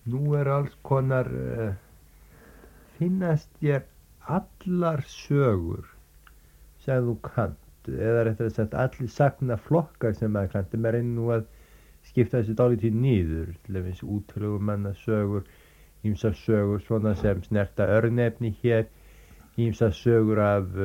Nú alls konar finnast þér allar sögur sem þú kannt, eða réttar að sagt allir sagna flokkar sem maður kannt. Maður reynir nú að skipta þessu dálítið niður, til dæmis útlögumanna sögur, ýmsar sögur svona sem snerta örnefni hér, ýmsar sögur af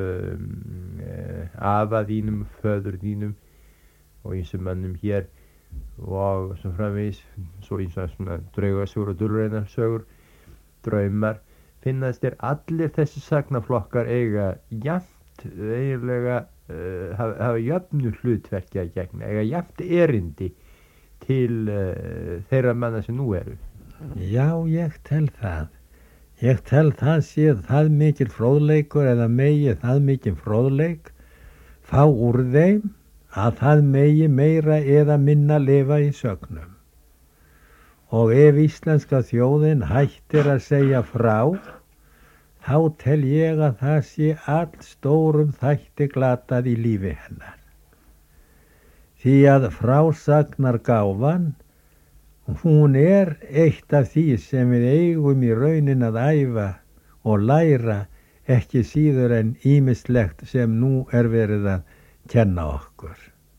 afa þínum, föður þínum og ýmsum mönnum hér og svo framvegis, svo ýmsar svona draugasögur og dulrænarsögur, draumar. Finnast þér allir þessi sagnaflokkar eiga jafnt, eiginlega hafa jöfnu hlutverki að gegna, eiga jafnt erindi til þeirra manna sem nú eru? Já, ég tel það. Ég tel það sé það mikil fróðleikur eða megi það mikil fróðleik fá úr þeim að það megi meira eða minna lifa í sögnum. Og ef íslenska þjóðin hættir að segja frá, þá tel ég að það sé all stórum þætti glatað í lífi hennar. Því að frásagnargáfan, hún eitt af því sem við eigum í raunin að æfa og læra, ekki síður en ýmislegt sem nú verið að kenna okkur.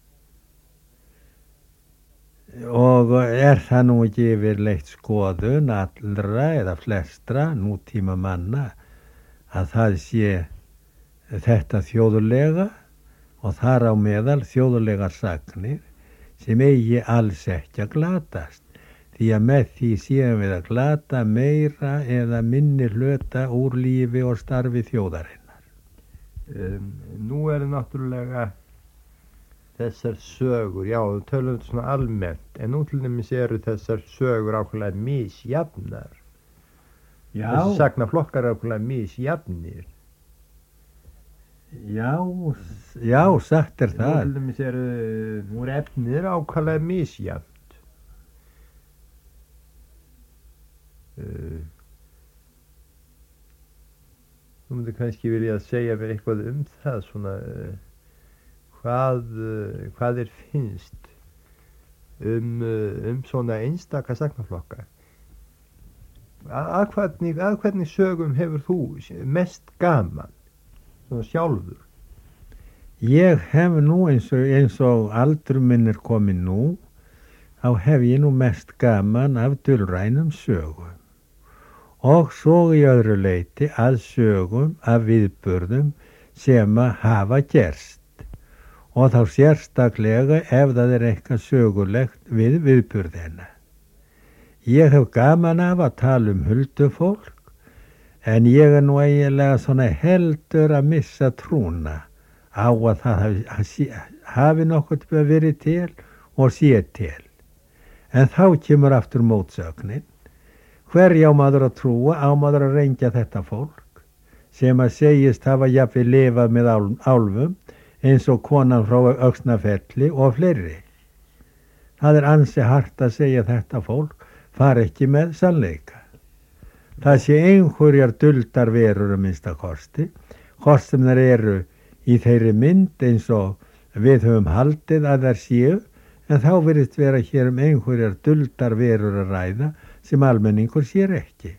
Og það nú ekki yfirleitt skoðun allra eða flestra nútíma manna að það sé þetta þjóðlega og þar á meðal þjóðlegar sagnir sem eigi alls ekki að glatast, því að með því séum við að glata meira eða minni hluta úr lífi og starfi þjóðarinnar. Nú náttúrulega þessar sögur, já, við tölum þetta svona almennt, en nú til dæmis eru þessar sögur ákveðlega misjafnar. Já. Þessi sagnaflokkar eru ákveðlega misjafnir. Já, satt það. Nú til dæmis nú efnið ákveðlega misjafnt. Þú myndir kannski vilja segja mér eitthvað það, svona hvað finnst svona einstaka sagnaflokka. Að hvernig sögum hefur þú mest gaman, svona sjálfur? Ég hef nú eins og aldur minn komin nú, þá hef ég nú mest gaman af dulrænum sögum. Og svo í öðru leyti að sögum af viðburðum sem að hafa gerst. Og þá sérstaklega ef það eitthvað sögulegt við viðburðina. Ég hef gaman af að tala huldufólk, en ég nú eiginlega svona heldur að missa trúna á að það hafi nokkuð verið til og sé til. En þá kemur aftur mótsögnin. Hverja á maður að trúa, á maður að rengja þetta fólk sem að segist hafa jafnvel lifað með álfum eins og konan frá Öxnafelli og fleiri. Það ansi hart að segja þetta fólk far ekki með sannleika. Það sé einhverjar duldar verur minnsta kosti, hvort sem þær eru í þeirri mynd eins og við höfum haldið að þær séu, en þá virðist vera hér einhverjar duldar verur að ræða sem almenningur sér ekki.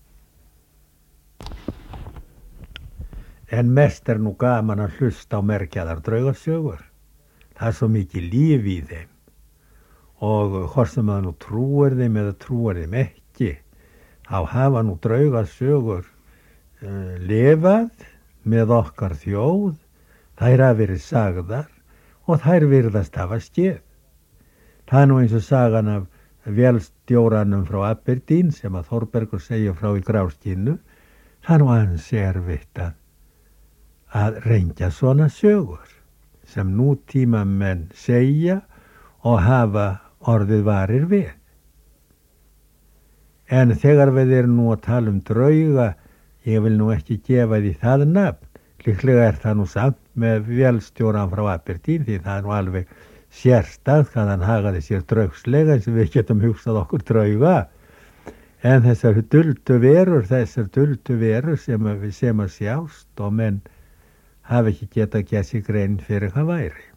En mest nú gaman að hlusta á merkjaðar draugasögur. Það svo mikið líf í þeim. Og hvort sem það nú trúir þeim eða trúir þeim ekki, þá hafa nú draugasögur lifað með okkar þjóð, þær hafa verið sagðar og þær virðast hafa skeð. Það nú eins og sagan af vélstjóranum frá Aberdeen sem að Þórbergur segja frá í Gráskínu, það nú ansi erfitt að rengja svona sögur sem nútíma menn segja og hafa orðið varir við. En þegar við erum nú að tala drauga, ég vil nú ekki gefa því það nafn, líklega það nú samt með vélstjóran frá Aberdeen, því það nú alveg sérstakt hvað hann hagaði sér draugslega eins og við getum hugsað okkur drauga. En þessar duldu verur sem að sjást og menn hafa ekki getað gert sig grein fyrir hvað væri.